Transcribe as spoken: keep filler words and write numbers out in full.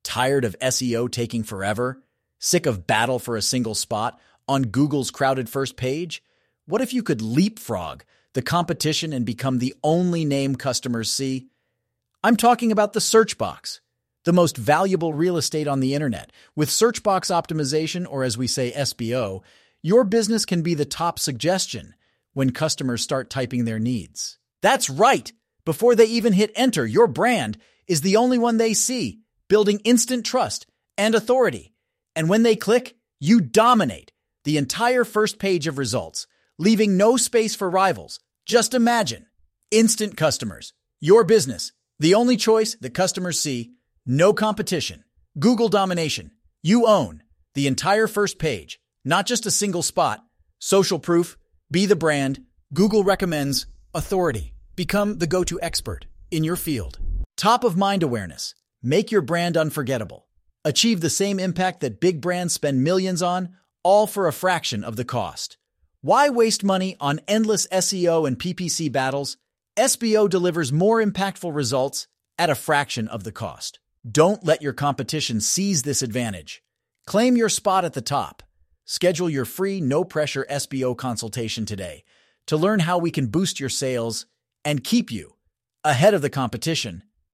Tired of S E O taking forever? Sick of battle for a single spot on Google's crowded first page? What if you could leapfrog the competition and become the only name customers see? I'm talking about the search box, the most valuable real estate on the internet. With search box optimization, or as we say S B O, your business can be the top suggestion when customers start typing their needs. That's right! Before they even hit enter, your brand is the only one they see, building instant trust and authority. And when they click, you dominate the entire first page of results, leaving no space for rivals. Just imagine. Instant customers. Your business. The only choice the customers see. No competition. Google domination. You own the entire first page, not just a single spot. Social proof. Be the brand. Google recommends. Authority. Become the go-to expert in your field. Top of mind awareness. Make your brand unforgettable. Achieve the same impact that big brands spend millions on, all for a fraction of the cost. Why waste money on endless S E O and P P C battles? S B O delivers more impactful results at a fraction of the cost. Don't let your competition seize this advantage. Claim your spot at the top. Schedule your free, no-pressure S B O consultation today to learn how we can boost your sales and keep you ahead of the competition.